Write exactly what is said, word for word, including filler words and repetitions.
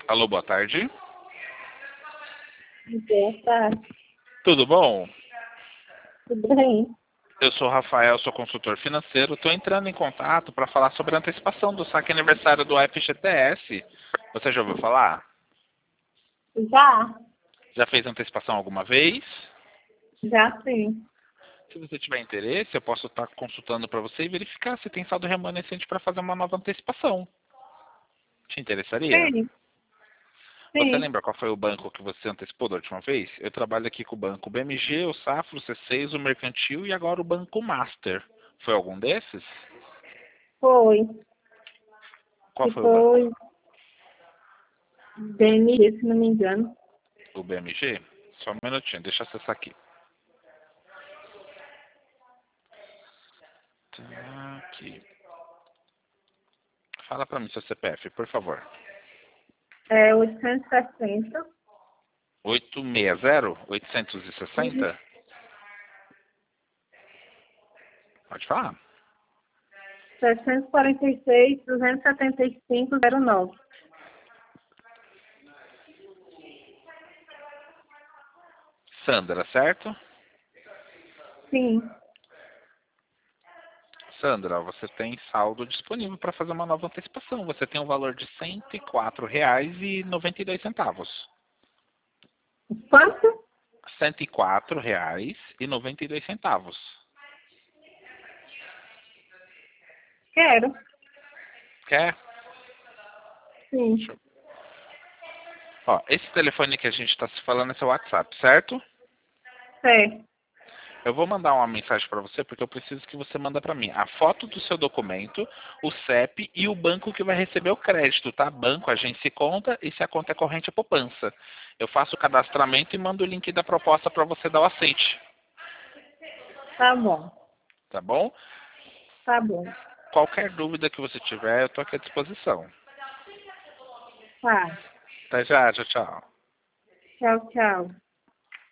Alô, boa tarde. Boa tarde. Tudo bom? Tudo bem? Eu sou o Rafael, sou consultor financeiro. Estou entrando em contato para falar sobre a antecipação do saque aniversário do F G T S. Você já ouviu falar? Já? Já fez antecipação alguma vez? Já sim. Se você tiver interesse, eu posso estar consultando para você e verificar se tem saldo remanescente para fazer uma nova antecipação. Te interessaria? Sim. Você Sim. lembra qual foi o banco que você antecipou da última vez? Eu trabalho aqui com o banco B M G, o Safra, o C seis, o Mercantil e agora o Banco Master. Foi algum desses? Foi. Qual E foi o banco? foi B M G, se não me engano. O B M G? Só um minutinho, deixa eu acessar aqui. Tá aqui. Fala pra mim seu C P F, por favor. É oitocentos e sessenta. oito seis zero? oitocentos e sessenta? Pode falar. setecentos e quarenta e seis, duzentos e setenta e cinco, zero nove. Sandra, certo? Sim. Sandra, você tem saldo disponível para fazer uma nova antecipação. Você tem um valor de cento e quatro reais e noventa e dois centavos. Quanto? cento e quatro reais e noventa e dois centavos. Quero. Quer? Sim. Deixa eu... Ó, esse telefone que a gente está se falando é seu WhatsApp, certo? Certo. Eu vou mandar uma mensagem para você porque eu preciso que você manda para mim a foto do seu documento, o C E P e o banco que vai receber o crédito, tá? Banco, agência e conta, e se a conta é corrente é poupança. Eu faço o cadastramento e mando o link da proposta para você dar o aceite, Tá bom. tá bom? Tá bom. Qualquer dúvida que você tiver, eu estou aqui à disposição. Tá. Até já, tchau, tchau. Tchau, tchau.